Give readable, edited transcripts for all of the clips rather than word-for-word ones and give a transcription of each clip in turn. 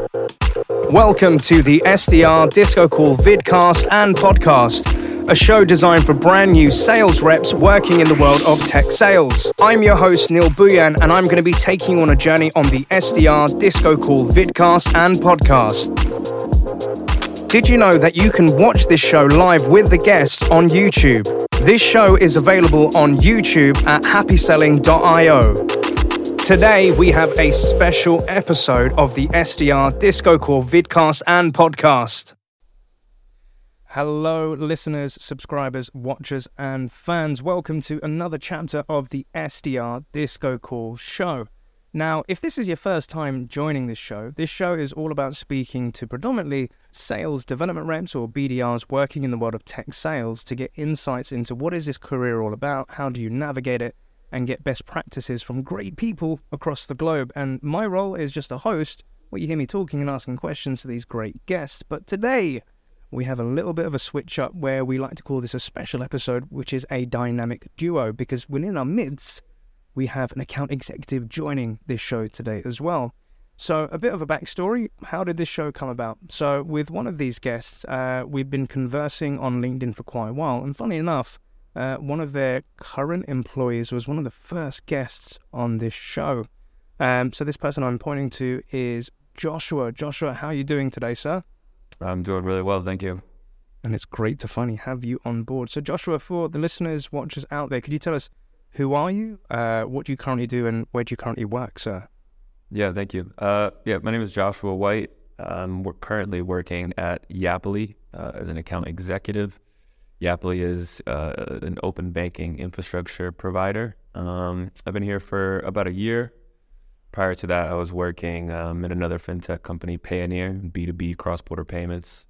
Welcome to the SDR Disco Call vidcast and podcast, a show designed for brand new sales reps working in the world of tech sales. I'm your host, Neil Buyan, and I'm going to be taking you on a journey on the SDR Disco Call vidcast and podcast. Did you know that you can watch this show live with the guests on YouTube? This show is available on YouTube at happyselling.io. Today, we have a special episode of the SDR Disco Call vidcast and podcast. Hello, listeners, subscribers, watchers, and fans. Welcome to another chapter of the SDR Disco Call show. Now, if this is your first time joining this show is all about speaking to predominantly sales development reps or BDRs working in the world of tech sales to get insights into what is this career all about, how do you navigate it, and get best practices from great people across the globe. And my role is just a host, where you hear me talking and asking questions to these great guests. But today, we have a little bit of a switch up where we like to call this a special episode, which is a dynamic duo, because within our midst, we have an account executive joining this show today as well. So a bit of a backstory. How did this show come about? So with one of these guests, we've been conversing on LinkedIn for quite a while. And funny enough, one of their current employees was one of the first guests on this show. So this person I'm pointing to is Joshua. Joshua, how are you doing today, sir? I'm doing really well, thank you. And it's great to finally have you on board. So Joshua, for the listeners, watchers out there, could you tell us, who are you, what do you currently do, and where do you currently work, sir? Yeah, thank you. My name is Joshua White. We're currently working at Yapily as an account executive. Yapily is an open banking infrastructure provider. I've been here for about a year. Prior to that, I was working at another fintech company, Payoneer, B2B cross-border payments.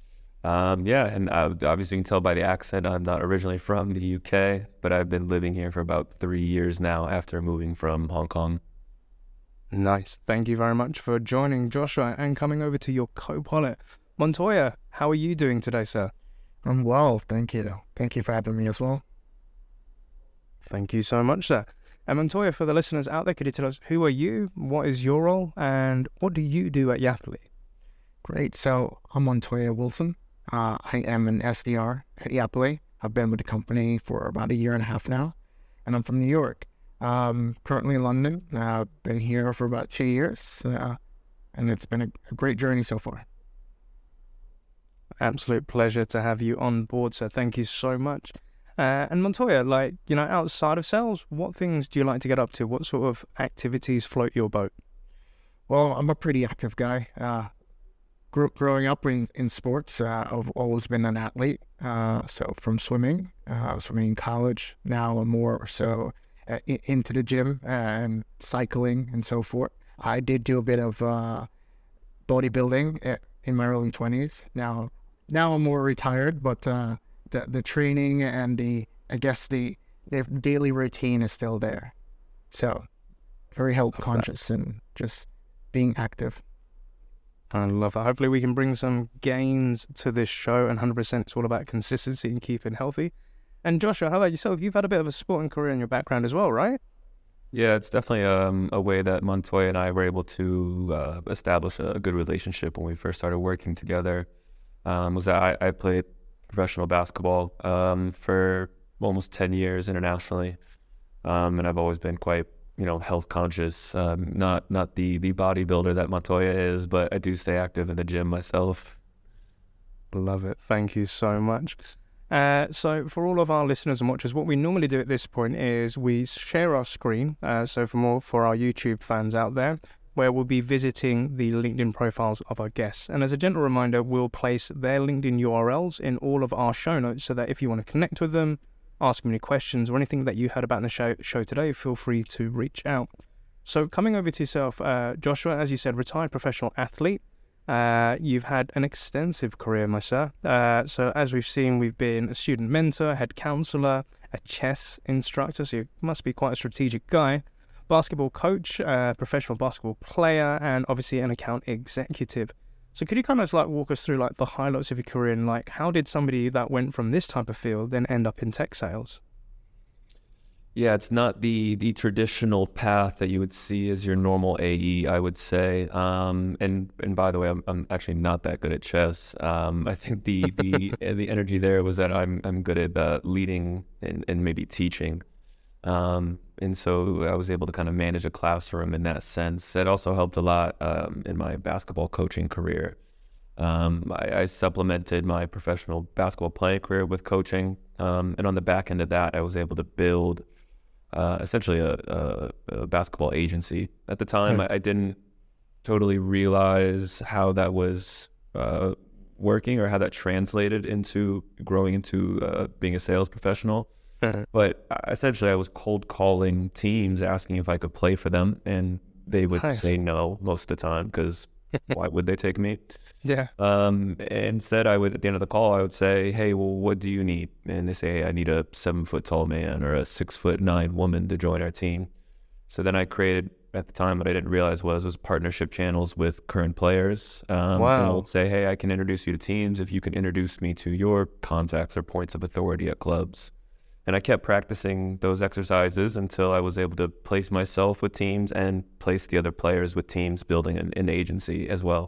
And obviously you can tell by the accent, I'm not originally from the UK, but I've been living here for about 3 years now after moving from Hong Kong. Nice. Thank you very much for joining, Joshua, and coming over to your co-pilot. Montoya, how are you doing today, sir? I'm well, thank you. Thank you for having me as well. Thank you so much, sir. And Montoya, for the listeners out there, could you tell us, who are you, what is your role, and what do you do at Yapily? Great. So I'm Montoya Wilson. I am an SDR at Yapily. I've been with the company for about a year and a half now, and I'm from New York. Currently in London. I've been here for about 2 years, and it's been a great journey so far. Absolute pleasure to have you on board, so thank you so much. And Montoya, outside of sales, what things do you like to get up to? What sort of activities float your boat? Well, I'm a pretty active guy. Growing up in sports, I've always been an athlete. So from swimming, I was swimming in college. Now I'm more so into the gym and cycling and so forth. I did do a bit of bodybuilding in my early 20s. Now I'm more retired, but the training and the daily routine is still there. So very health conscious and just being active. I love it. Hopefully we can bring some gains to this show, and 100% it's all about consistency and keeping healthy. And Joshua, how about yourself? You've had a bit of a sporting career in your background as well, right? Yeah, it's definitely a way that Montoya and I were able to establish a good relationship when we first started working together. Was that I played professional basketball for almost 10 years internationally, and I've always been quite health conscious, not the bodybuilder that Montoya is, but I do stay active in the gym myself. Love it. Thank you so much. So for all of our listeners and watchers, what we normally do at this point is we share our screen. So for our YouTube fans out there, where we'll be visiting the LinkedIn profiles of our guests. And as a gentle reminder, we'll place their LinkedIn URLs in all of our show notes so that if you want to connect with them, ask them any questions or anything that you heard about in the show today, feel free to reach out. So coming over to yourself, Joshua, as you said, retired professional athlete. You've had an extensive career, my sir. So as we've seen, we've been a student mentor, head counselor, a chess instructor, so you must be quite a strategic guy, basketball coach, professional basketball player, and obviously an account executive. So could you kind of walk us through the highlights of your career and how did somebody that went from this type of field then end up in tech sales? Yeah, it's not the traditional path that you would see as your normal AE, I would say. And by the way, I'm actually not that good at chess. I think the energy there was that I'm good at leading and maybe teaching. And so I was able to kind of manage a classroom in that sense. It also helped a lot in my basketball coaching career. I supplemented my professional basketball playing career with coaching. And on the back end of that, I was able to build essentially a basketball agency. At the time, I didn't totally realize how that was working or how that translated into growing into being a sales professional. But essentially, I was cold calling teams asking if I could play for them, and they would say no most of the time because why would they take me? Yeah. Instead, I would, at the end of the call, I would say, "Hey, well, what do you need?" And they say, "Hey, I need a 7-foot tall man or a 6'9" woman to join our team." So then I created, at the time, what I didn't realize was partnership channels with current players. And I would say, "Hey, I can introduce you to teams if you can introduce me to your contacts or points of authority at clubs." And I kept practicing those exercises until I was able to place myself with teams and place the other players with teams, building an agency as well.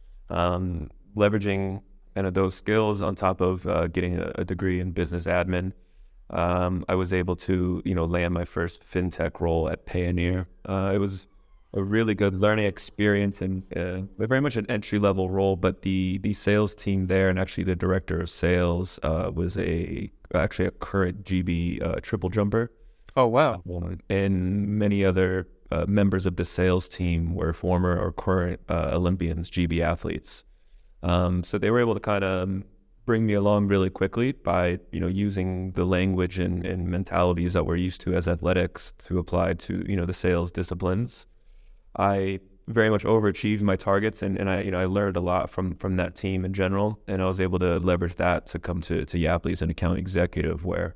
Leveraging kind of those skills on top of getting a degree in business admin, I was able to, land my first fintech role at Payoneer. It was a really good learning experience and very much an entry-level role, but the sales team there and actually the director of sales was actually a current GB triple jumper. Oh, wow. And many other members of the sales team were former or current Olympians, GB athletes. So they were able to kind of bring me along really quickly by, using the language and mentalities that we're used to as athletics to apply to, the sales disciplines. I very much overachieved my targets, and I learned a lot from that team in general, and I was able to leverage that to come to Yapley as an account executive, where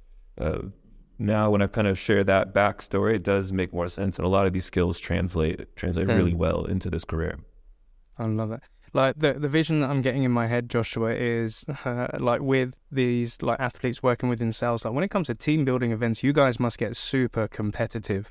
now when I've kind of shared that backstory, it does make more sense, and a lot of these skills translate really well into this career. I love it. Like the vision that I'm getting in my head, Joshua, is like with these like athletes working within sales, like when it comes to team building events, you guys must get super competitive.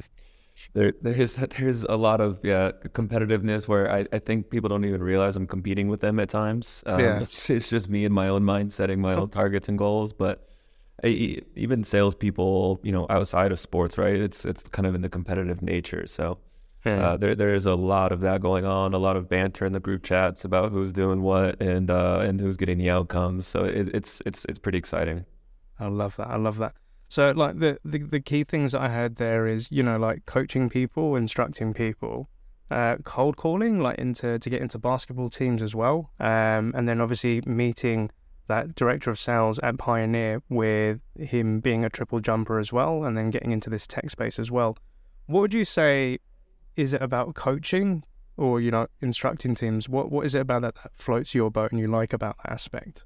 There's a lot of competitiveness where I think people don't even realize I'm competing with them at times. It's just me in my own mind setting my own targets and goals. But even salespeople, outside of sports, right? It's kind of in the competitive nature. So there's a lot of that going on. A lot of banter in the group chats about who's doing what and who's getting the outcomes. So it's pretty exciting. I love that. So like the key things that I heard there is, like coaching people, instructing people, cold calling, like to get into basketball teams as well. And then obviously meeting that director of sales at Payoneer with him being a triple jumper as well, and then getting into this tech space as well. What would you say, is it about coaching or, instructing teams? What is it about that floats your boat and you like about that aspect?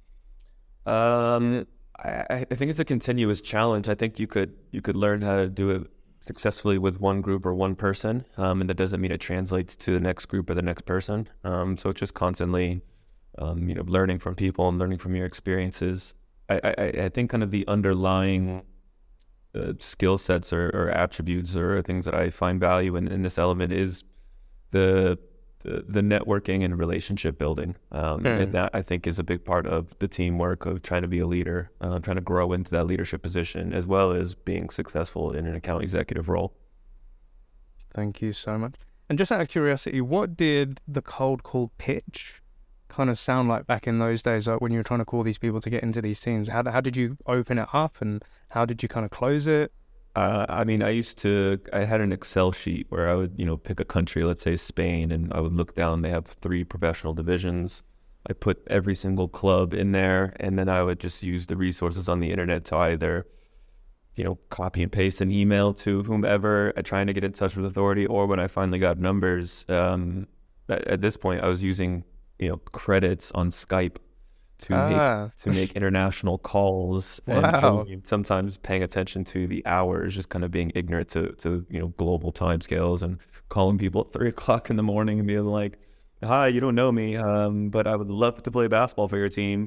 I think it's a continuous challenge. I think you could learn how to do it successfully with one group or one person, and that doesn't mean it translates to the next group or the next person. So it's just constantly, learning from people and learning from your experiences. I think kind of the underlying skill sets or attributes or things that I find value in this element is the networking and relationship building. And that I think is a big part of the teamwork of trying to be a leader, trying to grow into that leadership position, as well as being successful in an account executive role. Thank you so much. And just out of curiosity, what did the cold call pitch kind of sound like back in those days, like when you were trying to call these people to get into these teams? How did you open it up and how did you kind of close it? I had an Excel sheet where I would, pick a country, let's say Spain, and I would look down, they have 3 professional divisions. I put every single club in there, and then I would just use the resources on the internet to either, copy and paste an email to whomever, trying to get in touch with authority, or when I finally got numbers, at this point I was using, credits on Skype to make international calls. Wow. And sometimes paying attention to the hours, just kind of being ignorant to global time scales, and calling people at 3:00 in the morning and being like, "Hi, you don't know me, but I would love to play basketball for your team."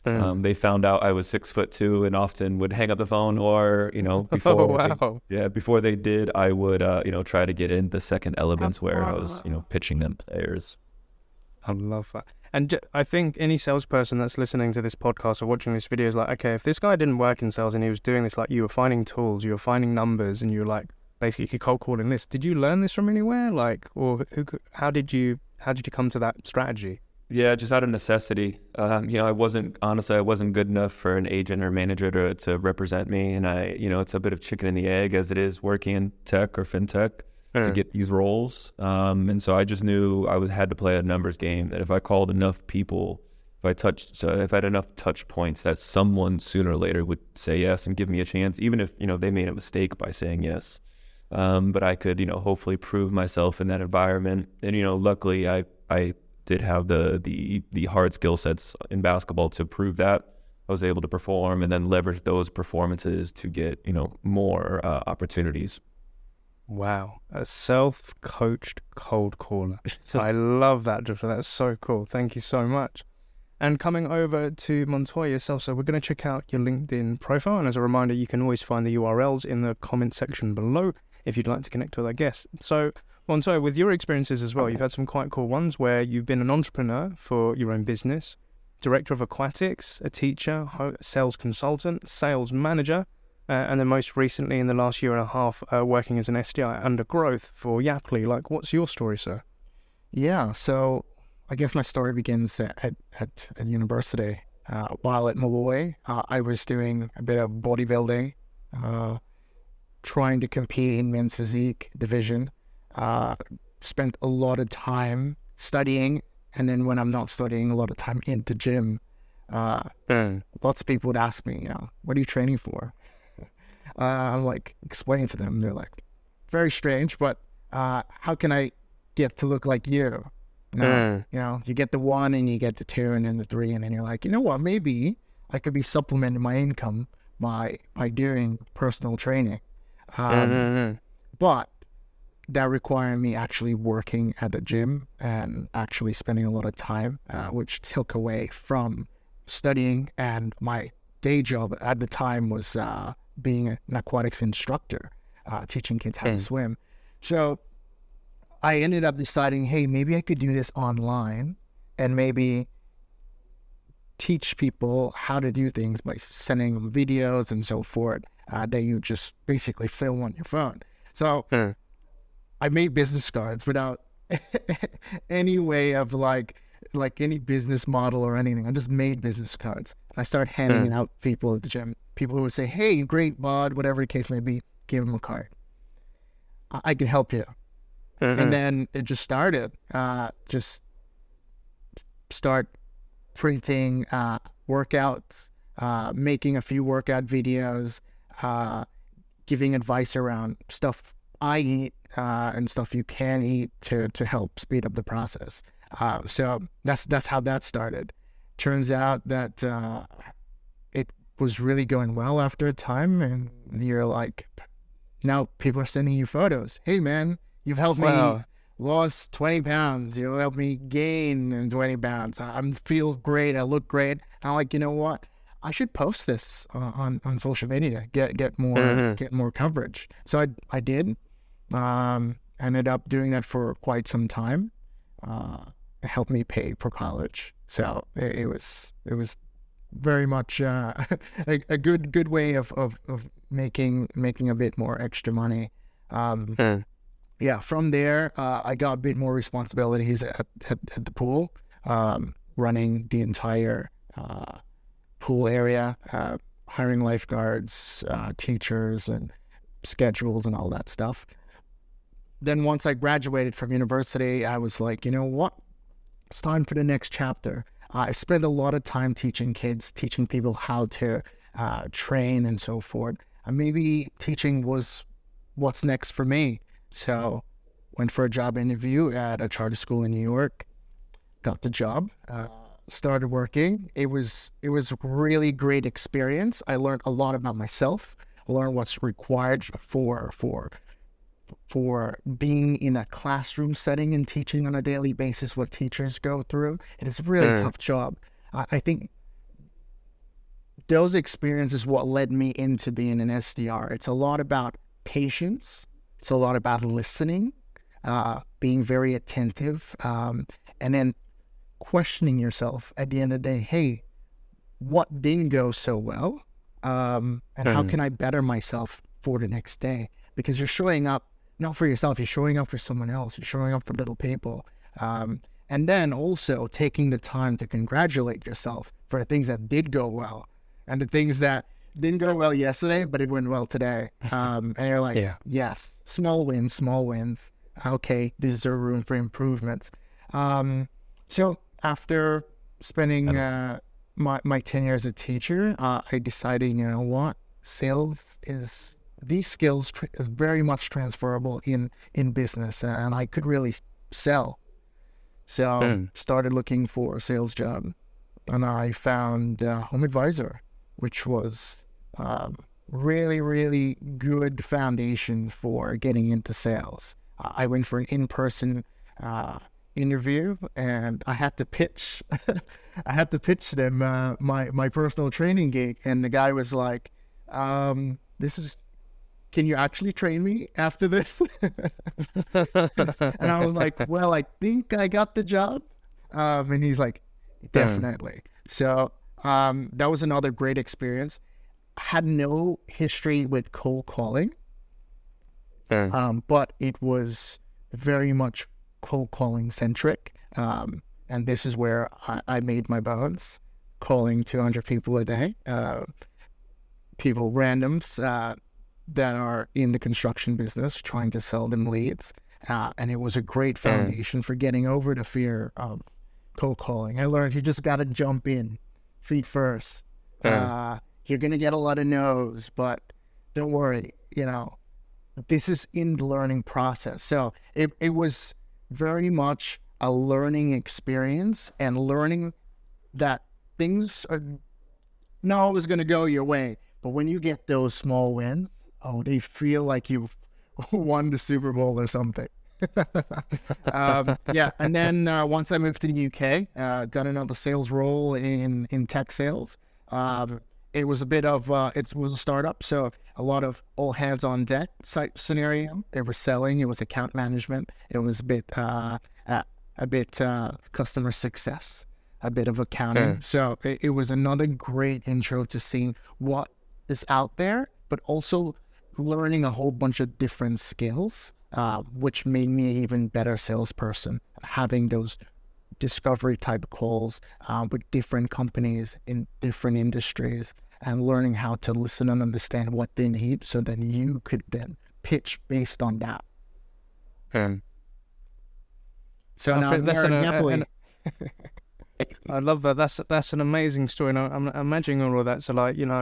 They found out I was 6'2" and often would hang up the phone, or before before they did, I would try to get in the second elements where I was pitching them players. I love that. And I think any salesperson that's listening to this podcast or watching this video is like, okay, if this guy didn't work in sales and he was doing this, like, you were finding tools, you were finding numbers, and you were like basically cold calling this. Did you learn this from anywhere? Like, or how did you come to that strategy? Yeah, just out of necessity. I wasn't good enough for an agent or manager to represent me, and it's a bit of chicken and the egg as it is working in tech or fintech to get these roles. And so I just knew I had to play a numbers game, that if I called enough people, if I had enough touch points, that someone sooner or later would say yes and give me a chance, even if, they made a mistake by saying yes. But I could, hopefully prove myself in that environment. And, luckily I did have the hard skill sets in basketball to prove that. I was able to perform and then leverage those performances to get, more opportunities. Wow, a self-coached cold caller. I love that, Joshua. That's so cool. Thank you so much. And coming over to Montoya yourself, so we're going to check out your LinkedIn profile. And as a reminder, you can always find the URLs in the comment section below if you'd like to connect with our guests. So, Montoya, with your experiences as well, you've had some quite cool ones where you've been an entrepreneur for your own business, director of aquatics, a teacher, sales consultant, sales manager, and then most recently in the last year and a half, working as an SDI under growth for Yaply. Like, what's your story, sir? Yeah, so I guess my story begins at university. While at Malloy, I was doing a bit of bodybuilding, trying to compete in men's physique division. Spent a lot of time studying, and then when I'm not studying, a lot of time in the gym. Lots of people would ask me, what are you training for? I'm like, explaining to them. They're like, very strange, but how can I get to look like you? You get the 1 and you get the 2 and then the 3, and then you're like, you know what, maybe I could be supplementing my income by doing personal training. But that required me actually working at the gym and actually spending a lot of time, which took away from studying. And my day job at the time was being an aquatics instructor, teaching kids how to swim. So I ended up deciding, hey, maybe I could do this online and maybe teach people how to do things by sending them videos and so forth that you just basically film on your phone. So I made business cards without any way of like any business model or anything. I just made business cards. I started handing it out to people at the gym. People who would say, hey, great, bud, whatever the case may be, give them a card. I can help you. And then it just started. Just start printing workouts, making a few workout videos, giving advice around stuff I eat and stuff you can eat to help speed up the process. So that's how that started. Turns out that it was really going well after a time, and you're like, now people are sending you photos. Hey man, you've helped me lost 20 pounds. You helped me gain 20 pounds. I feel great. I look great. I'm like, you know what? I should post this on social media. Get more coverage. So I did. Ended up doing that for quite some time. It helped me pay for college. So it was very much a good way of making a bit more extra money. Yeah, from there, I got a bit more responsibilities at the pool, running the entire pool area, hiring lifeguards, teachers, and schedules and all that stuff. Then once I graduated from university, I was like, you know what? It's time for the next chapter. I spent a lot of time teaching kids, teaching people how to train and so forth. Maybe teaching was what's next for me. So went for a job interview at a charter school in New York, got the job, started working. It was a really great experience. I learned a lot about myself. I learned what's required for being in a classroom setting and teaching on a daily basis, what teachers go through. It is a really tough job. I think those experiences what led me into being an SDR. It's a lot about patience. It's a lot about listening, being very attentive, and then questioning yourself at the end of the day. Hey, what didn't go so well? And how can I better myself for the next day? Because you're showing up not for yourself, you're showing up for someone else. You're showing up for little people. And then also taking the time to congratulate yourself for the things that did go well and the things that didn't go well yesterday, but it went well today. And you're like, yes, small wins. Okay, there's a room for improvements. So after spending my tenure as a teacher, I decided, you know what, these skills is very much transferable in business, and I could really sell. So started looking for a sales job, and I found Home Advisor, which was really, really good foundation for getting into sales. I went for an in-person interview, and I had to pitch. I had to pitch them my personal training gig, and the guy was like, can you actually train me after this? And I was like, well, I think I got the job. And he's like, definitely. So that was another great experience. I had no history with cold calling, but it was very much cold calling centric. And this is where I made my bones, calling 200 people a day, people randoms, that are in the construction business, trying to sell them leads. And it was a great foundation for getting over the fear of cold calling. I learned you just got to jump in, feet first. You're going to get a lot of no's, but don't worry, this is in the learning process. So it was very much a learning experience, and learning that things are not always going to go your way. But when you get those small wins, they feel like you've won the Super Bowl or something. And then once I moved to the UK, got another sales role in tech sales. It was a bit of, it was a startup, so a lot of all hands on deck type scenario. It was selling, it was account management, it was a bit customer success, a bit of accounting. So it was another great intro to seeing what is out there, but also learning a whole bunch of different skills, which made me an even better salesperson, having those discovery type calls with different companies in different industries, and learning how to listen and understand what they need, so that you could then pitch based on that. So now happily. I love that. That's an amazing story. And I'm imagining all of that. So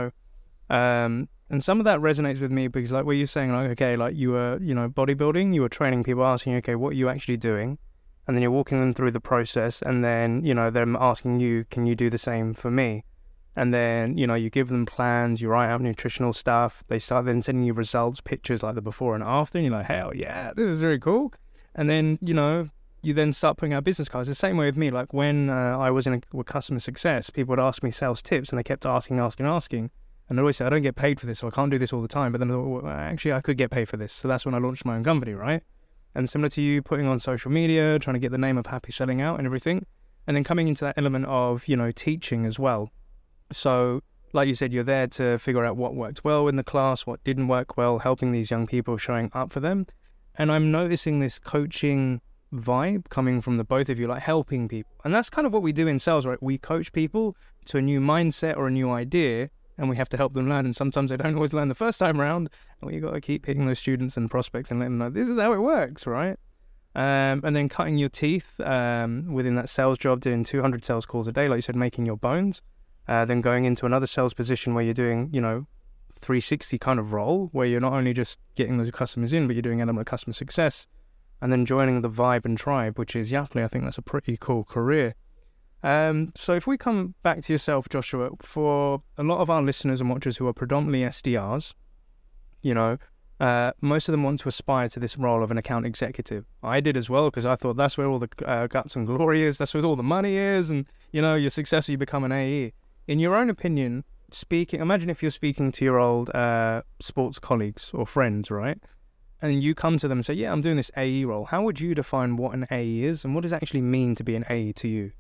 and some of that resonates with me, because like what you're saying, like, okay, like you were, bodybuilding, you were training people, asking, okay, what are you actually doing? And then you're walking them through the process, and then, them asking you, can you do the same for me? And then, you give them plans, you write out nutritional stuff, they start then sending you results, pictures like the before and after, and you're like, hell yeah, this is very cool. And then, you then start putting out business cards. The same way with me, like when I was with customer success, people would ask me sales tips, and they kept asking. And I always say, I don't get paid for this, so I can't do this all the time. But then I thought, well, actually, I could get paid for this. So that's when I launched my own company, right? And similar to you, putting on social media, trying to get the name of Happy Selling out and everything. And then coming into that element of, teaching as well. So, like you said, you're there to figure out what worked well in the class, what didn't work well, helping these young people, showing up for them. And I'm noticing this coaching vibe coming from the both of you, like helping people. And that's kind of what we do in sales, right? We coach people to a new mindset or a new idea, and we have to help them learn. And sometimes they don't always learn the first time around. And we've got to keep hitting those students and prospects and letting them know this is how it works, right? And then cutting your teeth within that sales job, doing 200 sales calls a day, like you said, making your bones. Then going into another sales position where you're doing, 360 kind of role, where you're not only just getting those customers in, but you're doing element of customer success. And then joining the Vibe and Tribe, which is Yaply. I think that's a pretty cool career. So if we come back to yourself, Joshua, for a lot of our listeners and watchers who are predominantly SDRs, most of them want to aspire to this role of an account executive. I did as well, because I thought that's where all the guts and glory is. That's where all the money is. And, you're successful, you become an AE. In your own opinion, imagine if you're speaking to your old sports colleagues or friends, right? And you come to them and say, yeah, I'm doing this AE role. How would you define what an AE is, and what does it actually mean to be an AE to you?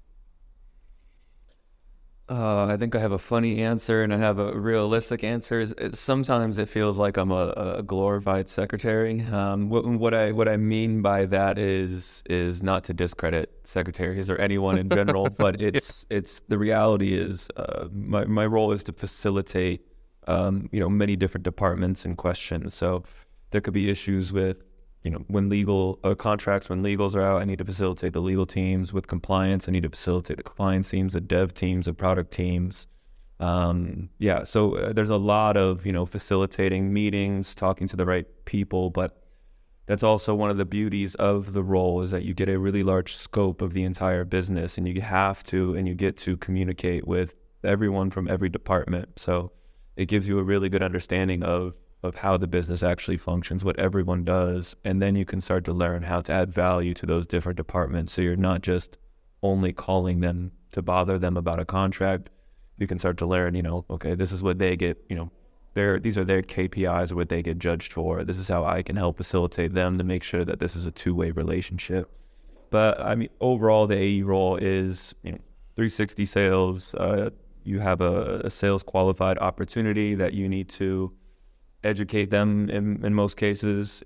I think I have a funny answer and I have a realistic answer. Sometimes it feels like I'm a glorified secretary. What I mean by that is not to discredit secretaries or anyone in general, but it's the reality is my role is to facilitate many different departments and questions. So there could be issues with when legals are out, I need to facilitate the legal teams. With compliance, I need to facilitate the compliance teams, the dev teams, the product teams. So there's a lot of, facilitating meetings, talking to the right people, but that's also one of the beauties of the role is that you get a really large scope of the entire business, and you get to communicate with everyone from every department. So it gives you a really good understanding of how the business actually functions, what everyone does, and then you can start to learn how to add value to those different departments. So you're not just only calling them to bother them about a contract. You can start to learn, okay, this is what they get, these are their KPIs or what they get judged for. This is how I can help facilitate them to make sure that this is a two-way relationship. But I mean, overall, the AE role is, 360 sales. You have a sales qualified opportunity that you need to educate them in most cases,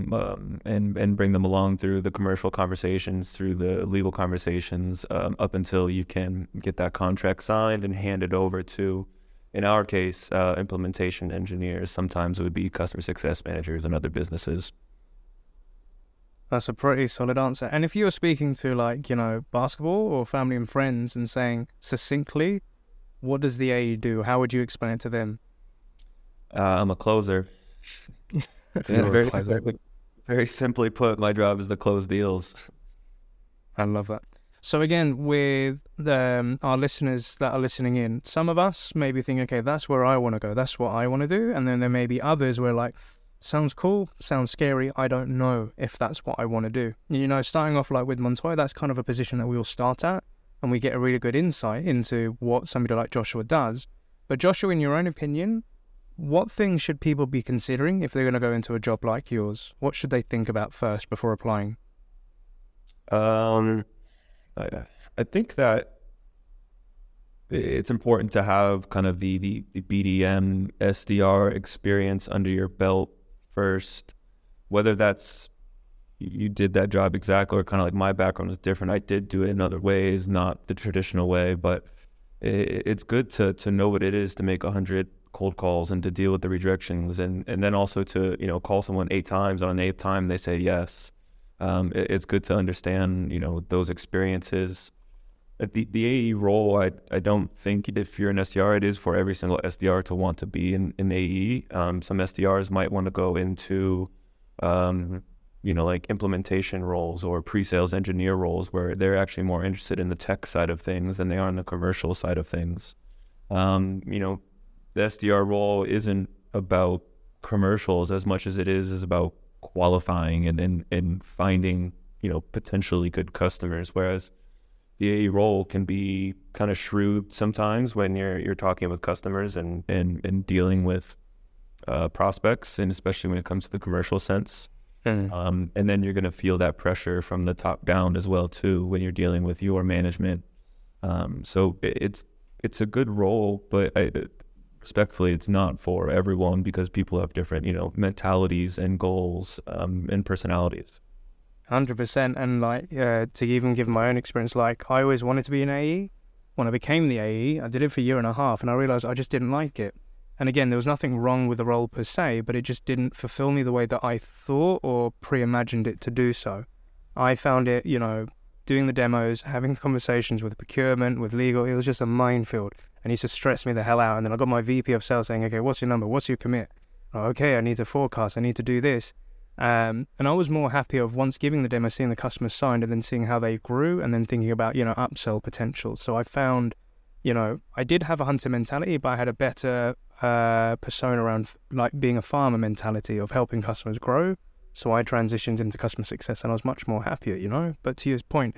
and bring them along through the commercial conversations, through the legal conversations, up until you can get that contract signed and hand it over to, in our case, implementation engineers. Sometimes it would be customer success managers in other businesses. That's a pretty solid answer. And if you were speaking to basketball or family and friends and saying succinctly, what does the AE do? How would you explain it to them? I'm a closer. Very, very simply put, my job is to close deals. I love that. So again, with our listeners that are listening in, some of us maybe think, okay, that's where I want to go. That's what I want to do. And then there may be others where sounds cool, sounds scary. I don't know if that's what I want to do. Starting off with Montoya, that's kind of a position that we all start at, and we get a really good insight into what somebody like Joshua does. But Joshua, in your own opinion, what things should people be considering if they're going to go into a job like yours? What should they think about first before applying? I think that it's important to have kind of the BDM, SDR experience under your belt first, whether that's you did that job exactly or kind of like my background is different. I did do it in other ways, not the traditional way, but it's good to know what it is to make 100 cold calls and to deal with the rejections, and then also to call someone 8 times. On the 8th time they say yes. It's good to understand those experiences. The AE role, I don't think if you're an SDR, it is for every single SDR to want to be in AE. Some SDRs might want to go into implementation roles or pre-sales engineer roles where they're actually more interested in the tech side of things than they are in the commercial side of things. The SDR role isn't about commercials as much as it is about qualifying and finding, potentially good customers. Whereas the AE role can be kind of shrewd sometimes when you're talking with customers and dealing with prospects, and especially when it comes to the commercial sense. And then you're going to feel that pressure from the top down as well too when you're dealing with your management. So it's a good role, but respectfully, it's not for everyone because people have different, mentalities and goals and personalities. 100%. And to even give my own experience, I always wanted to be an AE. When I became the AE, I did it for a year and a half, and I realized I just didn't like it. And again, there was nothing wrong with the role per se, but it just didn't fulfill me the way that I thought or pre-imagined it to do so. I found it, doing the demos, having conversations with procurement, with legal, it was just a minefield. And it used to stress me the hell out. And then I got my VP of sales saying, okay, what's your number? What's your commit? Oh, okay, I need to forecast. I need to do this. And I was more happy of once giving the demo, seeing the customers signed and then seeing how they grew and then thinking about, upsell potential. So I found, I did have a hunter mentality, but I had a better persona around being a farmer mentality of helping customers grow. So I transitioned into customer success and I was much more happier, But to your point,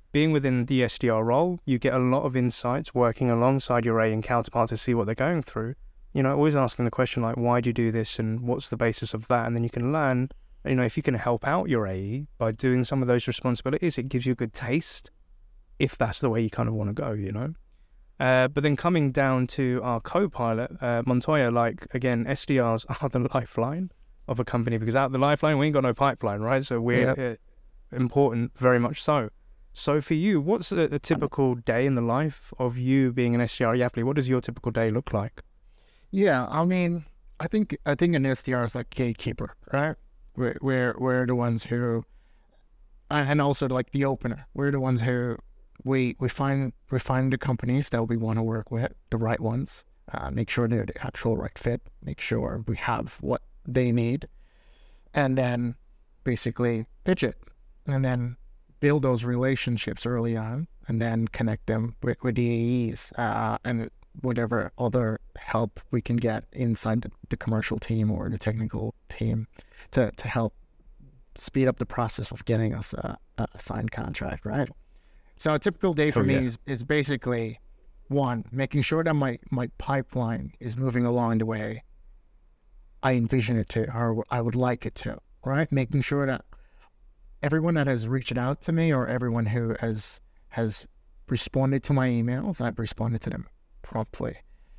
being within the SDR role, you get a lot of insights working alongside your AE and counterpart to see what they're going through. Always asking the question like, why do you do this and what's the basis of that? And then you can learn, if you can help out your AE by doing some of those responsibilities, it gives you a good taste if that's the way you kind of want to go, But then coming down to our co-pilot, Montoya, again, SDRs are the lifeline of a company, because out the lifeline, we ain't got no pipeline, right? So we're important, very much so. So for you, what's a typical day in the life of you being an SDR at Yapily? What does your typical day look like? Yeah, I think an SDR is like gatekeeper, right? We're the ones who, and also like the opener. We're the ones who we find the companies that we want to work with, the right ones. Make sure they're the actual right fit. Make sure we have what they need, and then basically pitch it, and then build those relationships early on, and then connect them with the AEs and whatever other help we can get inside the commercial team or the technical team to help speed up the process of getting us a signed contract, right? So a typical day for me is basically, one, making sure that my pipeline is moving along the way I envision it to, or I would like it to, right? Making sure that everyone that has reached out to me, or everyone who has responded to my emails, I've responded to them promptly.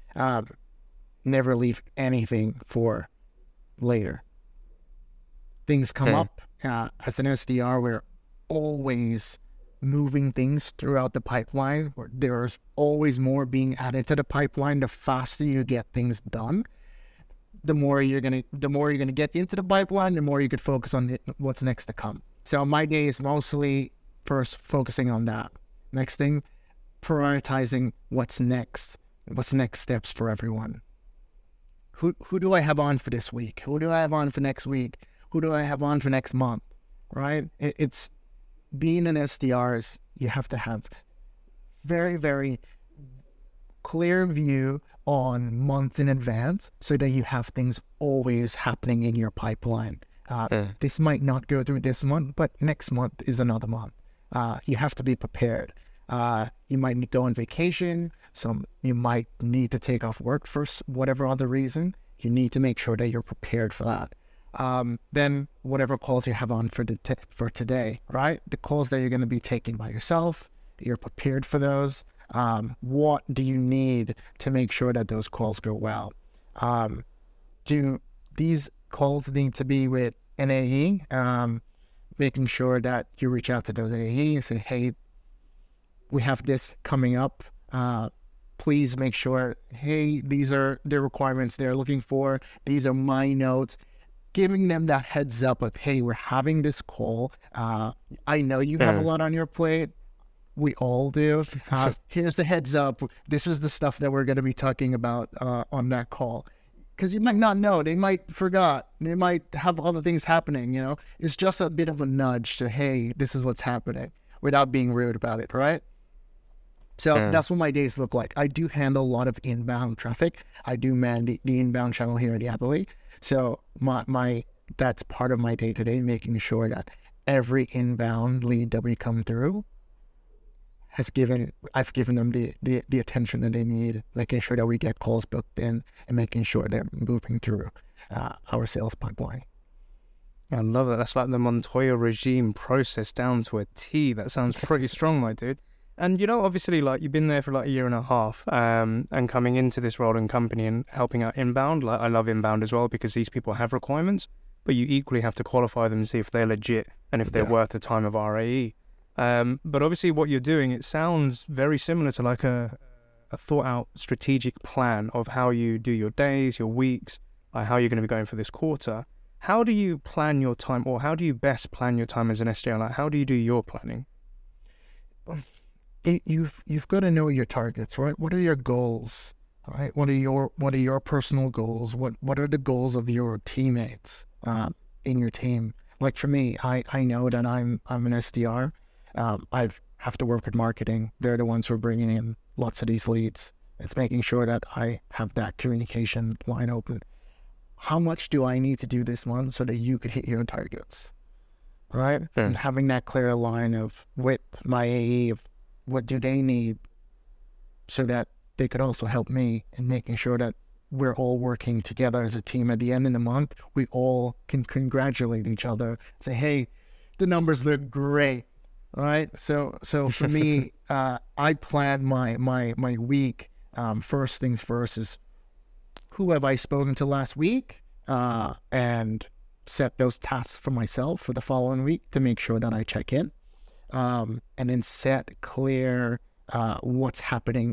Never leave anything for later. Things come up. As an SDR, we're always moving things throughout the pipeline. There's always more being added to the pipeline. The faster you get things done, the more you're gonna get into the pipeline, the more you could focus on what's next to come. So my day is mostly first focusing on that. Next thing, prioritizing what's next steps for everyone. Who do I have on for this week? Who do I have on for next week? Who do I have on for next month? Right? It's being an SDR is you have to have very, very clear view on months in advance so that you have things always happening in your pipeline. This might not go through this month, but next month is another month. You have to be prepared. You might go on vacation. You might need to take off work for whatever other reason. You need to make sure that you're prepared for that. Then whatever calls you have on for today, right? The calls that you're going to be taking by yourself, you're prepared for those. What do you need to make sure that those calls go well? Do these calls need to be with an AE? Making sure that you reach out to those AE and say, hey, we have this coming up. Please make sure, hey, these are the requirements they're looking for. These are my notes. Giving them that heads up of, hey, we're having this call. I know you have a lot on your plate. We all do. Here's the heads up. This is the stuff that we're going to be talking about on that call. Because you might not know. They might forgot. They might have other things happening, It's just a bit of a nudge to, hey, this is what's happening, without being rude about it, right? So that's what my days look like. I do handle a lot of inbound traffic. I do man the inbound channel here at Yapily. So that's part of my day-to-day, making sure that every inbound lead that we come through I've given them the attention that they need, making sure that we get calls booked in and making sure they're moving through our sales pipeline. I love that. That's like the Montoya regime process down to a T. That sounds pretty strong, my dude. And, obviously, you've been there for a year and a half and coming into this role in company and helping out inbound. I love inbound as well because these people have requirements, but you equally have to qualify them and see if they're legit and if they're worth the time of RAE. But obviously what you're doing, it sounds very similar to a thought-out strategic plan of how you do your days, your weeks, how you're going to be going for this quarter. How do you plan your time, or how do you best plan your time as an SDR? How do you do your planning? You've got to know your targets, right? What are your goals, right? What are your personal goals? What are the goals of your teammates in your team? Like for me, I know that I'm an SDR. I have to work with marketing. They're the ones who are bringing in lots of these leads. It's making sure that I have that communication line open. How much do I need to do this month so that you could hit your targets? right? And having that clear line of with my AE of what do they need so that they could also help me in making sure that we're all working together as a team. At the end of the month, we all can congratulate each other, say, hey, the numbers look great, right? So for me, I plan my week. First things first is who have I spoken to last week, and set those tasks for myself for the following week to make sure that I check in, and then set clear what's happening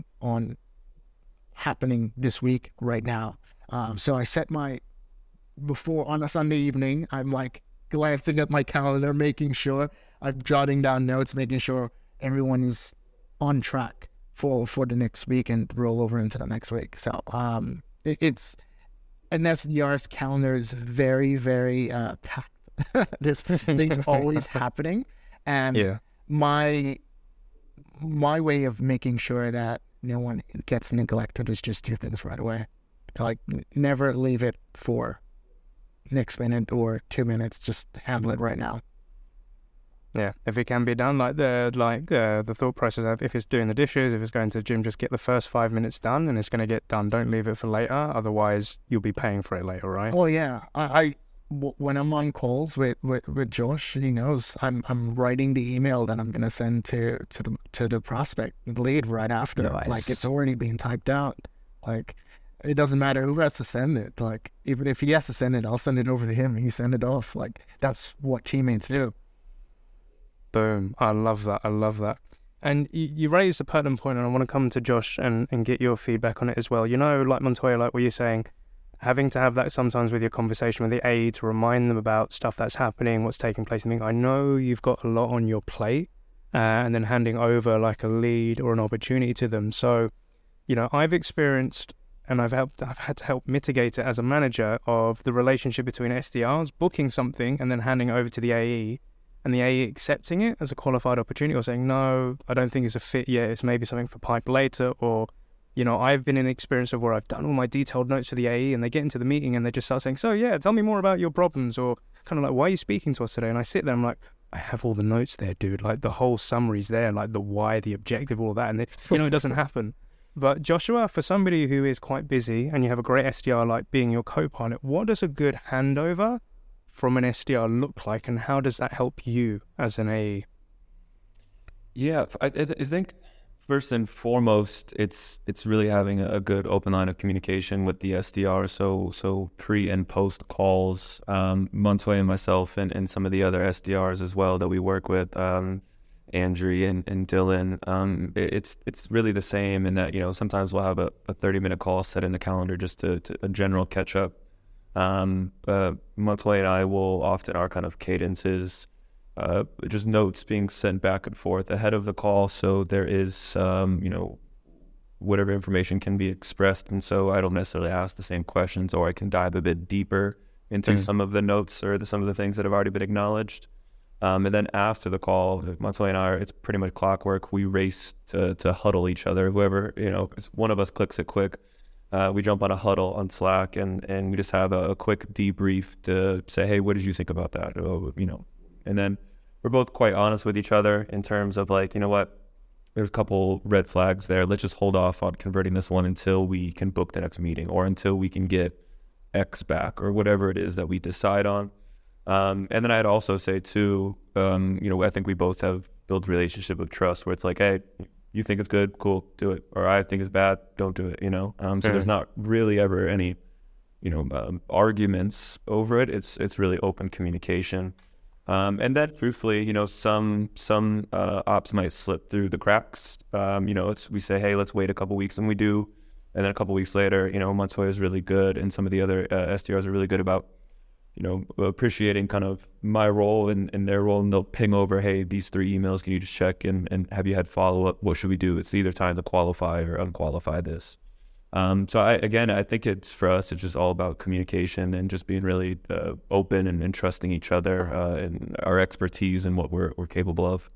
this week right now. So I set before on a Sunday evening, I'm like glancing at my calendar, making sure I'm jotting down notes, making sure everyone is on track for the next week and roll over into the next week. So it's an SDR's calendar is very, very packed. There's things always happening, and my way of making sure that no one gets neglected is just do things right away. Like, never leave it for next minute or 2 minutes. Just handle it right now. Yeah, if it can be done, the thought process of if it's doing the dishes, if it's going to the gym, just get the first 5 minutes done, and it's going to get done. Don't leave it for later, otherwise you'll be paying for it later, right? Oh yeah, when I'm on calls with Josh, he knows I'm writing the email that I'm going to send to the prospect lead right after. Nice. Like, it's already being typed out. Like, it doesn't matter who has to send it. Like, even if he has to send it, I'll send it over to him. He send it off. Like, that's what teammates do. Boom. I love that. And you raised a pertinent point, and I want to come to Josh and get your feedback on it as well. You know, like Montoya, like what you're saying, having to have that sometimes with your conversation with the AE to remind them about stuff that's happening, what's taking place. I know you've got a lot on your plate, and then handing over like a lead or an opportunity to them. So, you know, I've experienced, and I've had to help mitigate it as a manager, of the relationship between SDRs booking something and then handing it over to the AE, and the AE accepting it as a qualified opportunity, or saying, no, I don't think it's a fit yet, it's maybe something for pipe later. Or, you know, I've been in the experience of where I've done all my detailed notes for the AE, and they get into the meeting and they just start saying, so yeah, tell me more about your problems, or kind of like, why are you speaking to us today? And I sit there, I'm like, I have all the notes there, dude, like the whole summary's there, like the why, the objective, all that, and it doesn't happen. But Joshua, for somebody who is quite busy and you have a great SDR like being your co-pilot, what does a good handover from an SDR look like, and how does that help you as an AE? Yeah, I think first and foremost, it's really having a good open line of communication with the SDR. So pre and post calls, Montoya and myself and some of the other SDRs as well that we work with, Andrew and Dylan, it's really the same in that, you know, sometimes we'll have a 30-minute call set in the calendar just to a general catch up. Montoya and I will often, our kind of cadences, just notes being sent back and forth ahead of the call, so there is whatever information can be expressed, and so I don't necessarily ask the same questions, or I can dive a bit deeper into some of the notes or some of the things that have already been acknowledged. And then after the call, Montoya and I, it's pretty much clockwork. We race to huddle each other. Whoever, if one of us clicks it quick, we jump on a huddle on Slack and we just have a quick debrief to say, hey, what did you think about that? And then we're both quite honest with each other in terms of like, you know what, there's a couple red flags there. Let's just hold off on converting this one until we can book the next meeting, or until we can get X back, or whatever it is that we decide on. And then I'd also say too, I think we both have built a relationship of trust where it's like, hey, you think it's good, cool, do it. Or I think it's bad, don't do it, So there's not really ever any, arguments over it. It's really open communication. And then truthfully, some ops might slip through the cracks. We say, hey, let's wait a couple weeks, and we do. And then a couple weeks later, Montoya is really good, and some of the other SDRs are really good about, appreciating kind of my role and their role, and they'll ping over, hey, these 3 emails, can you just check and have you had follow-up? What should we do? It's either time to qualify or unqualify this. So I think it's, for us, it's just all about communication and just being really open and trusting each other and our expertise and what we're capable of.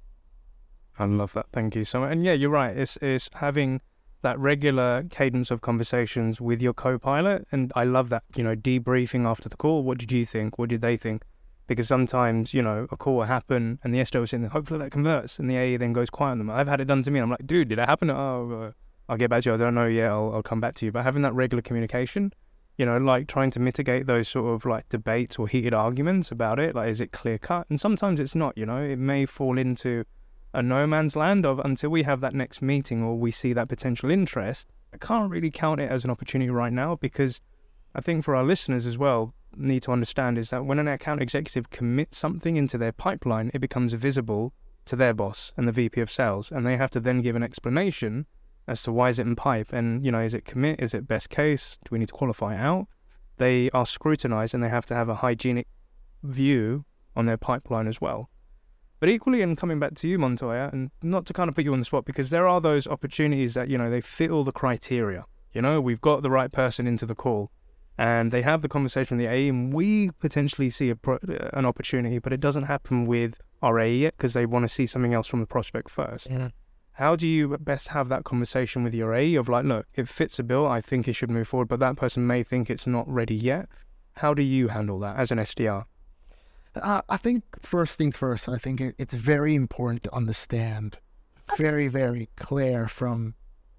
I love that. Thank you so much. And yeah, you're right. It's having that regular cadence of conversations with your co-pilot. And I love that, debriefing after the call. What did you think? What did they think? Because sometimes, you know, a call will happen and the SDR will say, hopefully that converts, and the AE then goes quiet on them. I've had it done to me. I'm like, dude, did it happen? Oh, I'll get back to you. I don't know yet. I'll come back to you. But having that regular communication, you know, like trying to mitigate those sort of like debates or heated arguments about it. Like, is it clear cut? And sometimes it's not, you know, it may fall into a no man's land of until we have that next meeting or we see that potential interest. I can't really count it as an opportunity right now, because I think for our listeners as well, need to understand is that when an account executive commits something into their pipeline, it becomes visible to their boss and the VP of sales, and they have to then give an explanation as to why is it in pipe, and, you know, is it commit, is it best case, do we need to qualify it out? They are scrutinized and they have to have a hygienic view on their pipeline as well. But equally, and coming back to you, Montoya, and not to kind of put you on the spot, because there are those opportunities that, you know, they fit all the criteria. You know, we've got the right person into the call, and they have the conversation with the AE, and we potentially see an opportunity, but it doesn't happen with our AE yet because they want to see something else from the prospect first. Yeah. How do you best have that conversation with your AE of like, look, it fits a bill, I think it should move forward, but that person may think it's not ready yet. How do you handle that as an SDR? I think first things first, I think it's very important to understand very, very clear from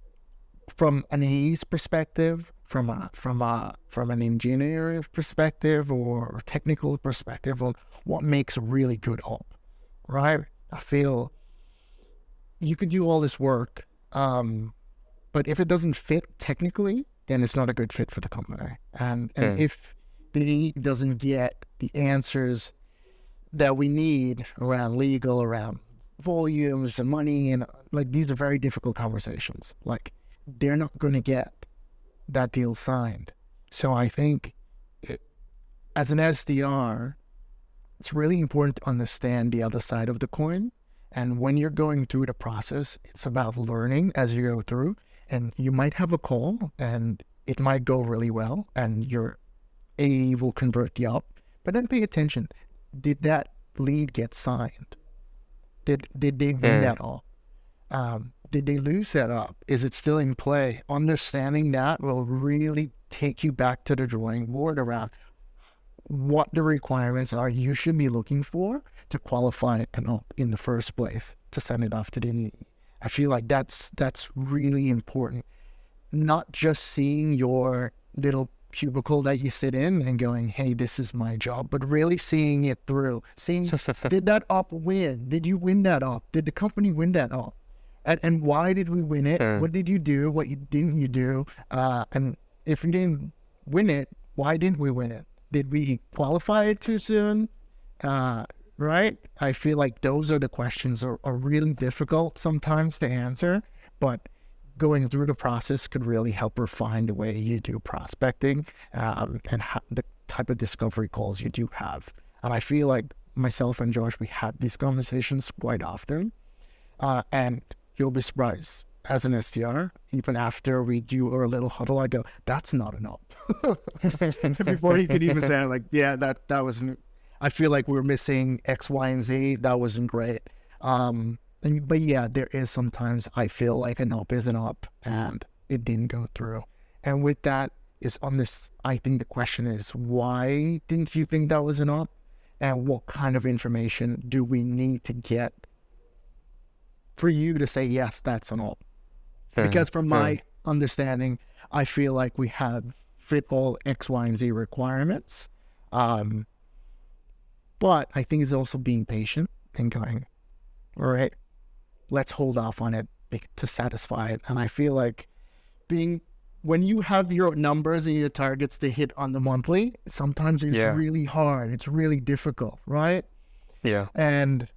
an AE's perspective, from an engineering perspective or technical perspective on what makes a really good op, right? I feel you could do all this work, but if it doesn't fit technically, then it's not a good fit for the company. And if the AE doesn't get the answers that we need around legal, around volumes and money, and like these are very difficult conversations. Like, they're not going to get that deal signed. So I think as an SDR, it's really important to understand the other side of the coin. And when you're going through the process, it's about learning as you go through. And you might have a call and it might go really well and your AE will convert you up. But then pay attention. Did that lead get signed? Did they win that all? Did they lose that up? Is it still in play? Understanding that will really take you back to the drawing board around what the requirements are you should be looking for to qualify an op in the first place, to send it off to the AE. I feel like that's really important. Not just seeing your little cubicle that you sit in and going, hey, this is my job, but really seeing it through. Seeing, did that op win? Did you win that op? Did the company win that op? And why did we win it? What did you do? What didn't you do? And if we didn't win it, why didn't we win it? Did we qualify it too soon? Right? I feel like those are the questions are really difficult sometimes to answer, but going through the process could really help refine the way you do prospecting and the type of discovery calls you do have. And I feel like myself and Josh, we had these conversations quite often. And you'll be surprised. As an SDR, even after we do our little huddle, I go, that's not an op. Before you could even say, like, yeah, that wasn't, I feel like we're missing X, Y, and Z. That wasn't great. But yeah, there is sometimes I feel like an op is an op and it didn't go through. And with that is on this, I think the question is, why didn't you think that was an op? And what kind of information do we need to get for you to say, yes, that's an op? Because from my understanding, I feel like we have fit all X, Y, and Z requirements. But I think it's also being patient and going, all right, let's hold off on it to satisfy it. And I feel like when you have your numbers and your targets to hit on the monthly, sometimes it's really hard. It's really difficult, right? Yeah. And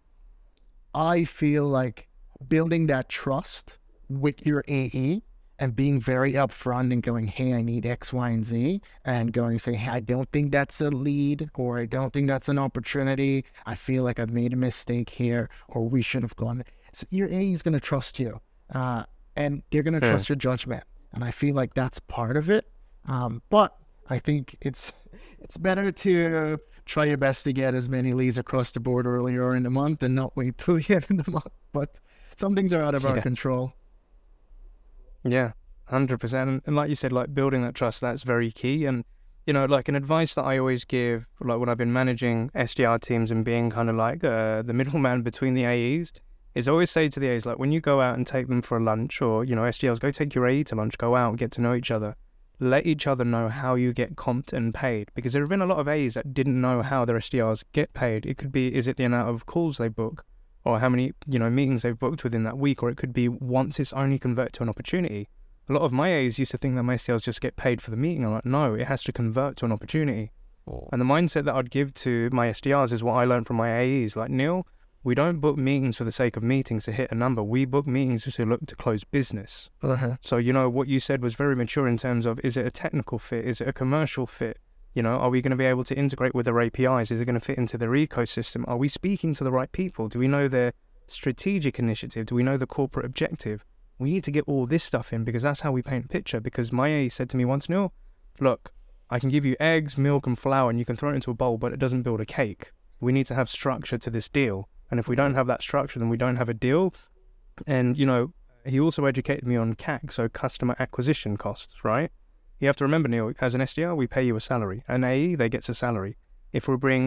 I feel like building that trust with your AE and being very upfront and going, hey, I need X, Y, and Z, and going and say, hey, I don't think that's a lead, or I don't think that's an opportunity. I feel like I've made a mistake here, or we should have gone. So your AE is going to trust you, and they're going to trust your judgment. And I feel like that's part of it. But I think it's better to try your best to get as many leads across the board earlier in the month and not wait till the end of the month. But some things are out of our control. Yeah, 100%. And like you said, like building that trust, that's very key. And like an advice that I always give, like when I've been managing SDR teams and being kind of like the middleman between the AEs, is always say to the AEs, like when you go out and take them for a lunch, or, SDRs, go take your AE to lunch, go out and get to know each other. Let each other know how you get comped and paid, because there have been a lot of AEs that didn't know how their SDRs get paid. It could be, is it the amount of calls they book, or how many, meetings they've booked within that week, or it could be once it's only converted to an opportunity. A lot of my AEs used to think that my SDRs just get paid for the meeting. I'm like, no, it has to convert to an opportunity. Oh. And the mindset that I'd give to my SDRs is what I learned from my AEs. Like, Neil, we don't book meetings for the sake of meetings to hit a number. We book meetings to look to close business. Uh-huh. So, what you said was very mature in terms of, is it a technical fit? Is it a commercial fit? Are we going to be able to integrate with their APIs? Is it going to fit into their ecosystem? Are we speaking to the right people? Do we know their strategic initiative? Do we know the corporate objective? We need to get all this stuff in, because that's how we paint a picture. Because my AE said to me once, Neil, look, I can give you eggs, milk and flour and you can throw it into a bowl, but it doesn't build a cake. We need to have structure to this deal. And if we don't have that structure, then we don't have a deal. And, he also educated me on CAC, so customer acquisition costs, right? You have to remember, Neil, as an SDR, we pay you a salary. An AE, they get a salary. If we bring,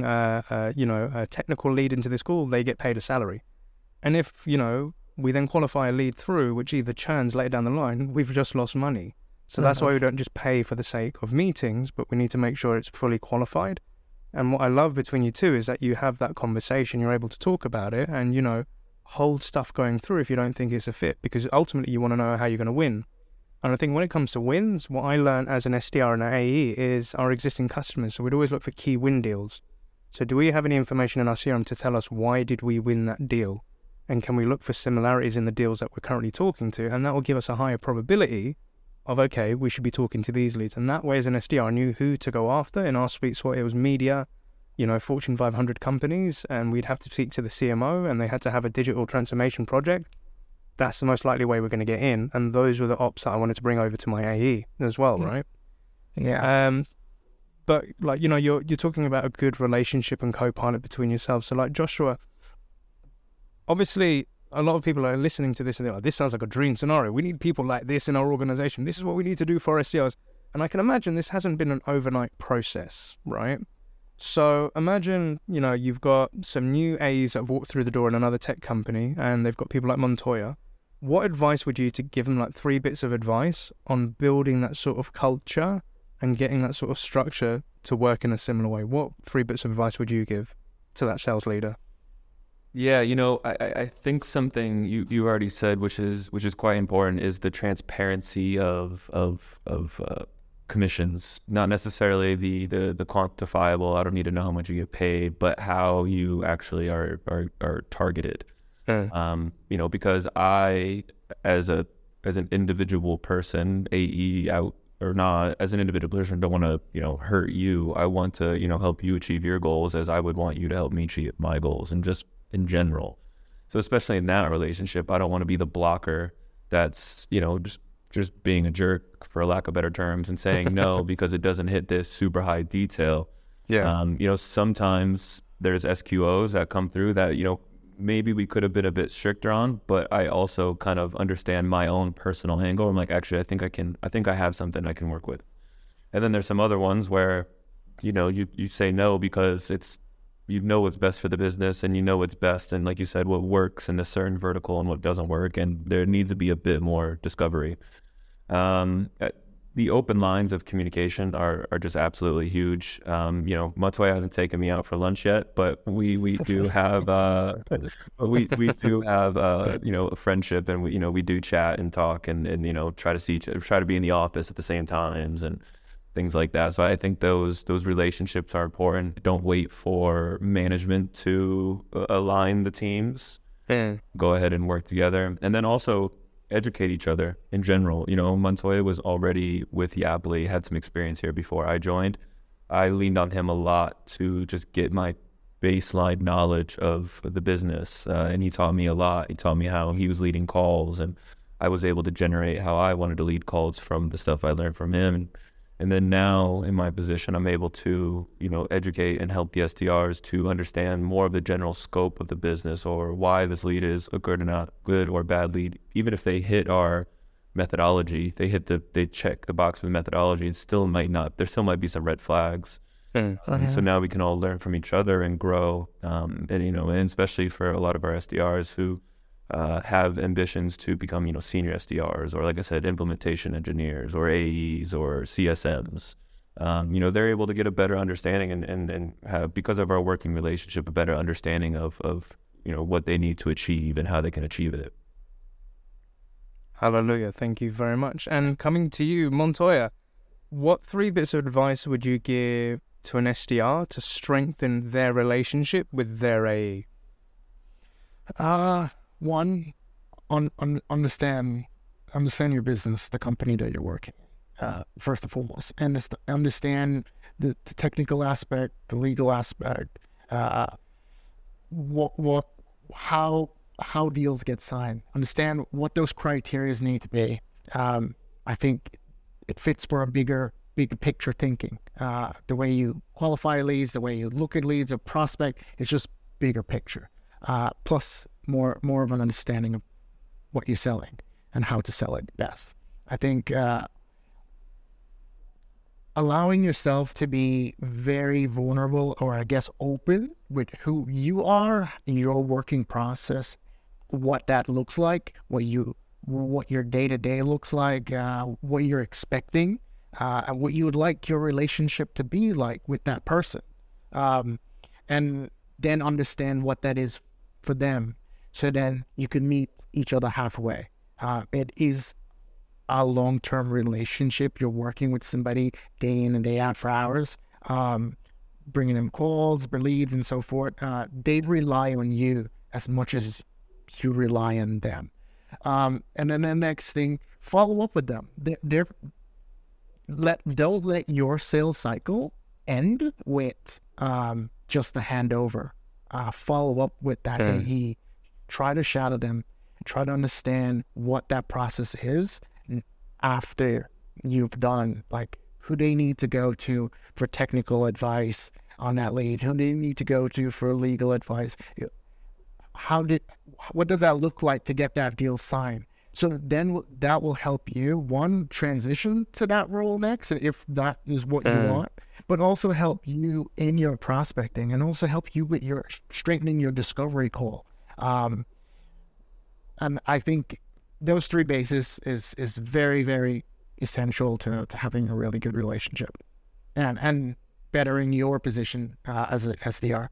a technical lead into this call, they get paid a salary. And if, we then qualify a lead through, which either churns later down the line, we've just lost money. So that's why we don't just pay for the sake of meetings, but we need to make sure it's fully qualified. And what I love between you two is that you have that conversation, you're able to talk about it and, hold stuff going through if you don't think it's a fit, because ultimately you want to know how you're going to win. And I think when it comes to wins, what I learned as an SDR and an AE is our existing customers. So we'd always look for key win deals. So do we have any information in our CRM to tell us why did we win that deal? And can we look for similarities in the deals that we're currently talking to? And that will give us a higher probability of, okay, we should be talking to these leads. And that way, as an SDR, I knew who to go after. In our sweet spot, it was media, Fortune 500 companies, and we'd have to speak to the CMO, and they had to have a digital transformation project. That's the most likely way we're going to get in. And those were the ops that I wanted to bring over to my AE as well, right? Yeah. But you're talking about a good relationship and co-pilot between yourselves. So like Joshua, obviously, a lot of people are listening to this and they're like, this sounds like a dream scenario. We need people like this in our organization. This is what we need to do for SDRs. And I can imagine this hasn't been an overnight process, right? So imagine, you've got some new AEs that have walked through the door in another tech company and they've got people like Montoya. What advice would you to give them, like 3 bits of advice on building that sort of culture and getting that sort of structure to work in a similar way? What 3 bits of advice would you give to that sales leader? Yeah, I think something you already said, which is quite important, is the transparency of commissions. Not necessarily the quantifiable. I don't need to know how much you get paid, but how you actually are targeted. Because I, as an individual person, AE out or not, as an individual person, don't want to hurt you. I want to help you achieve your goals, as I would want you to help me achieve my goals, and just in general. So especially in that relationship, I don't want to be the blocker that's, just being a jerk, for lack of better terms, and saying no because it doesn't hit this super high detail. Yeah. Sometimes there's SQOs that come through that, maybe we could have been a bit stricter on, but I also kind of understand my own personal angle. I'm like, actually, I think I have something I can work with. And then there's some other ones where, you say no because it's, what's best for the business, and what's best, and like you said, what works in a certain vertical and what doesn't work, and there needs to be a bit more discovery. The open lines of communication are just absolutely huge. Montoya hasn't taken me out for lunch yet, but we do have we do have a friendship, and we do chat and talk and try to be in the office at the same times and things like that. So I think those relationships are important. Don't wait for management to align the teams. Go ahead and work together, and then also educate each other in general. Montoya was already with Yaply, had some experience here before I joined. I leaned on him a lot to just get my baseline knowledge of the business, and he taught me a lot. He taught me how he was leading calls, and I was able to generate how I wanted to lead calls from the stuff I learned from him. And then now in my position, I'm able to, educate and help the SDRs to understand more of the general scope of the business, or why this lead is a good or bad lead. Even if they hit our methodology, they check the box with methodology, there still might be some red flags. And so now we can all learn from each other and grow. And especially for a lot of our SDRs who have ambitions to become, senior SDRs, or like I said, implementation engineers or AEs or CSMs. They're able to get a better understanding and have, because of our working relationship, a better understanding of what they need to achieve and how they can achieve it. Hallelujah. Thank you very much. And coming to you, Montoya, what 3 bits of advice would you give to an SDR to strengthen their relationship with their AE? One, understand your business, the company that you're working. First and foremost, and understand the technical aspect, the legal aspect, how deals get signed. Understand what those criteria need to be. I think it fits for a bigger picture thinking. The way you qualify leads, the way you look at leads, a prospect, it's just bigger picture. Plus more of an understanding of what you're selling and how to sell it best. I think allowing yourself to be very vulnerable, or I guess open with who you are in your working process, what that looks like, what your day-to-day looks like, what you're expecting, and what you would like your relationship to be like with that person. And then understand what that is for them, so then you can meet each other halfway. It is a long-term relationship. You're working with somebody day in and day out for hours, bringing them calls, leads, and so forth. They rely on you as much as you rely on them. And then the next thing, follow up with them. Don't let your sales cycle end with just a handover. Follow up with that AE. Try to shadow them. Try to understand what that process is after you've done, like who they need to go to for technical advice on that lead, who they need to go to for legal advice. What does that look like to get that deal signed? So then that will help you, one, transition to that role next, if that is what you want, but also help you in your prospecting, and also help you with your strengthening your discovery call. And I think those 3 bases is very, very essential to having a really good relationship and bettering your position as an SDR.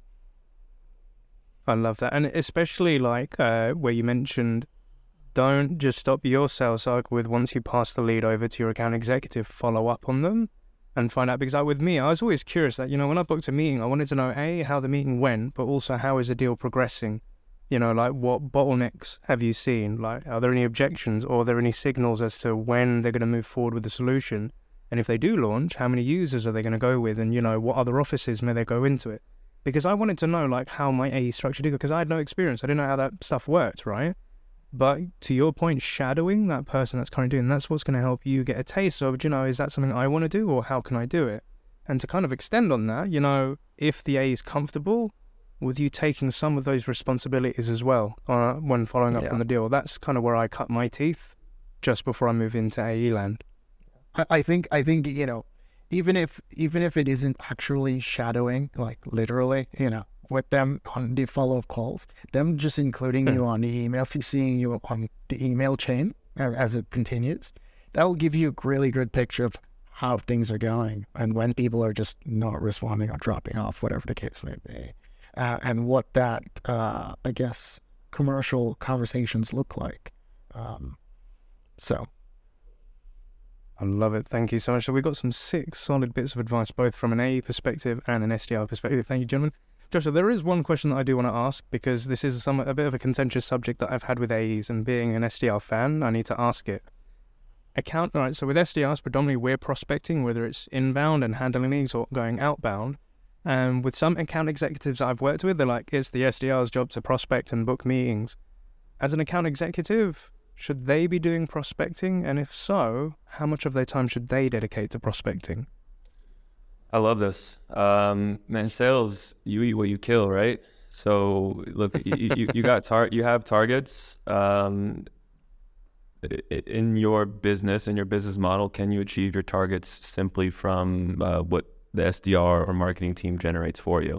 I love that. And especially where you mentioned, don't just stop your sales cycle with once you pass the lead over to your account executive, follow up on them and find out. Because with me, I was always curious that, when I booked a meeting, I wanted to know, how the meeting went, but also how is the deal progressing? What bottlenecks have you seen? Are there any objections, or are there any signals as to when they're going to move forward with the solution? And if they do launch, how many users are they going to go with? And, what other offices may they go into it? Because I wanted to know, how my AE structure did, because I had no experience. I didn't know how that stuff worked, right? But to your point, shadowing that person that's currently doing, that's what's going to help you get a taste of, is that something I want to do, or how can I do it? And to kind of extend on that, if the AE is comfortable with you taking some of those responsibilities as well when following up on the deal, that's kind of where I cut my teeth just before I move into AE land. I think even if it isn't actually shadowing, literally, with them on the follow-up calls, them just including you on the email, CCing you on the email chain as it continues, that will give you a really good picture of how things are going and when people are just not responding or dropping off, whatever the case may be. And what that, I guess, commercial conversations look like. So. I love it. Thank you so much. So we've got some 6 solid bits of advice, both from an AE perspective and an SDR perspective. Thank you, gentlemen. Joshua, there is one question that I do want to ask, because this is a bit of a contentious subject that I've had with AEs, and being an SDR fan, I need to ask it. Right, so with SDRs, predominantly we're prospecting, whether it's inbound and handling leads or going outbound. And with some account executives I've worked with, they're like, it's the SDR's job to prospect and book meetings. As an account executive, should they be doing prospecting? And if so, how much of their time should they dedicate to prospecting? I love this. Man, sales, you eat what you kill, right? So look, you have targets. And in your business, in your business model, can you achieve your targets simply from what the SDR or marketing team generates for you?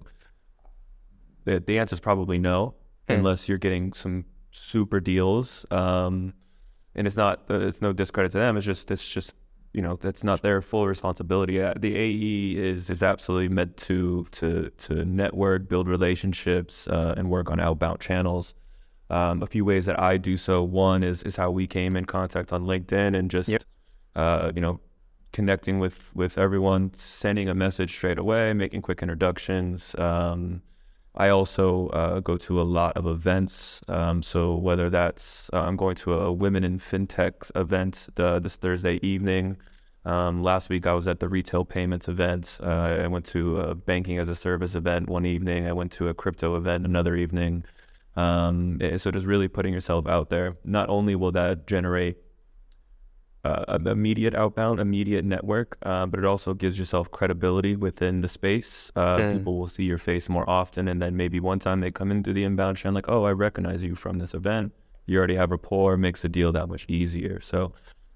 The answer is probably no, unless you're getting some super deals. And it's no discredit to them. It's just that's not their full responsibility. The AE is absolutely meant to network, build relationships, and work on outbound channels. A few ways that I do so. One is how we came in contact on LinkedIn and just connecting with everyone, sending a message straight away, making quick introductions. I also go to a lot of events. So whether that's I'm going to a Women in FinTech event this Thursday evening. Last week I was at the Retail Payments event. I went to a Banking as a Service event one evening. I went to a crypto event another evening. So just really putting yourself out there. Not only will that generate immediate outbound, immediate network, but it also gives yourself credibility within the space. People will see your face more often, and then maybe one time they come into the inbound channel like, oh, I recognize you from this event. You already have rapport, makes the deal that much easier. So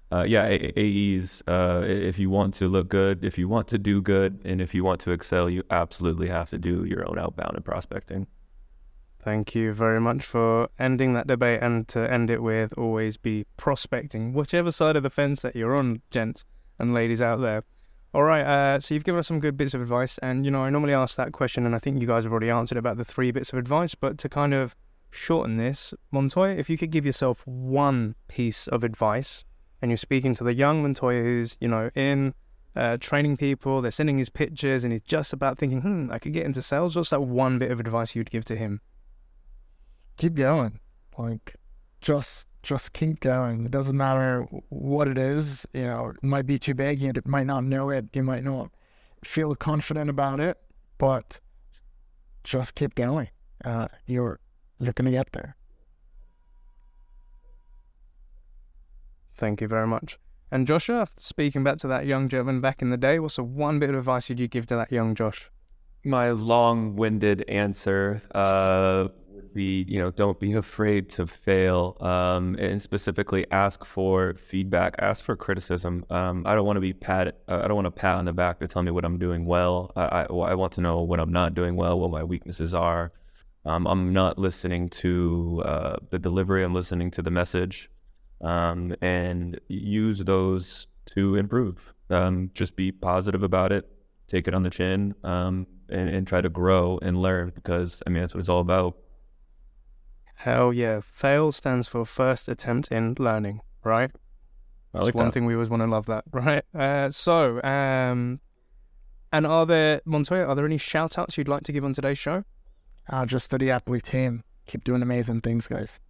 AEs, if you want to look good, if you want to do good, and if you want to excel, you absolutely have to do your own outbound and prospecting. Thank you very much for ending that debate, and to end it with always be prospecting, whichever side of the fence that you're on, gents and ladies out there. All right, so you've given us some good bits of advice, and I normally ask that question, and I think you guys have already answered about the 3 bits of advice, but to kind of shorten this, Montoya, if you could give yourself one piece of advice, and you're speaking to the young Montoya who's, in training people, they're sending his pictures, and he's just about thinking, I could get into sales, what's that one bit of advice you'd give to him? Keep going. Just keep going. It doesn't matter what it is. It might be too big. You might not know it. You might not feel confident about it, but just keep going. You're going to get there. Thank you very much. And Joshua, speaking back to that young gentleman back in the day, what's the one bit of advice you'd you give to that young Josh? My long-winded answer would be, don't be afraid to fail, and specifically ask for feedback, ask for criticism. I don't want to be I don't want a pat on the back to tell me what I'm doing well. I want to know what I'm not doing well, what my weaknesses are. I'm not listening to the delivery. I'm listening to the message, and use those to improve. Just be positive about it. Take it on the chin, and try to grow and learn, because that's what it's all about. Hell yeah. FAIL stands for first attempt in learning, right? That's one thing we always want to love that, right? And Montoya, are there any shout outs you'd like to give on today's show? Just to the Yaply team. Keep doing amazing things, guys.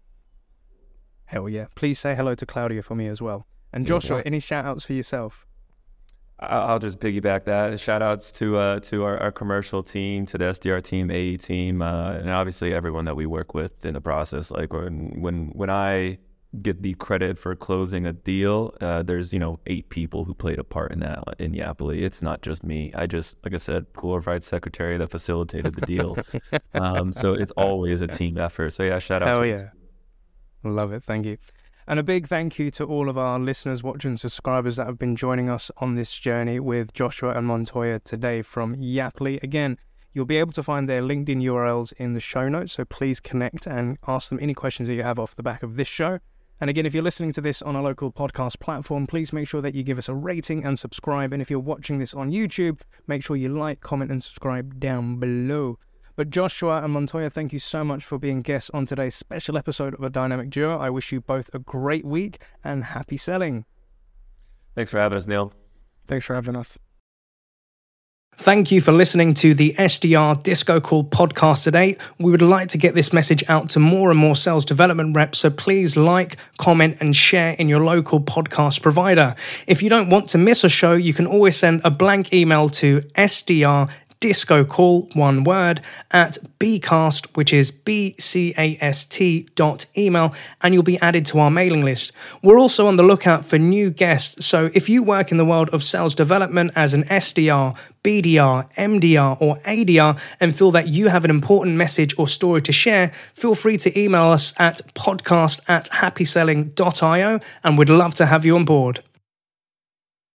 Hell yeah. Please say hello to Claudia for me as well. And Joshua, any shout outs for yourself? I'll just piggyback that. Shout outs to our commercial team, to the SDR team, AE team, and obviously everyone that we work with in the process. Like when I get the credit for closing a deal, there's 8 people who played a part in that in Yaply. It's not just me. I just, like I said, glorified secretary that facilitated the deal. So it's always a team effort. So yeah, shout out. Hell yeah. Love it. Thank you. And a big thank you to all of our listeners, watchers, and subscribers that have been joining us on this journey with Joshua and Montoya today from Yaply. Again, you'll be able to find their LinkedIn URLs in the show notes, so please connect and ask them any questions that you have off the back of this show. And again, if you're listening to this on a local podcast platform, please make sure that you give us a rating and subscribe. And if you're watching this on YouTube, make sure you like, comment, and subscribe down below. But Joshua and Montoya, thank you so much for being guests on today's special episode of A Dynamic Duo. I wish you both a great week and happy selling. Thanks for having us, Neil. Thanks for having us. Thank you for listening to the SDR Disco Call podcast today. We would like to get this message out to more and more sales development reps, so please like, comment, and share in your local podcast provider. If you don't want to miss a show, you can always send a blank email to SDR Disco Call, one word, at bcast, which is bcast.email, and you'll be added to our mailing list. We're also on the lookout for new guests, so if you work in the world of sales development as an SDR, BDR, MDR, or ADR, and feel that you have an important message or story to share, feel free to email us at podcast@happyselling.io, and we'd love to have you on board.